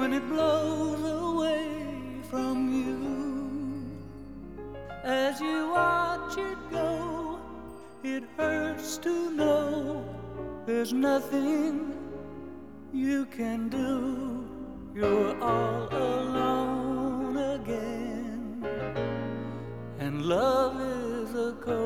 when it blows away from you. As you watch it go, it hurts to know there's nothing you can do. You're all alone again, and love is a cold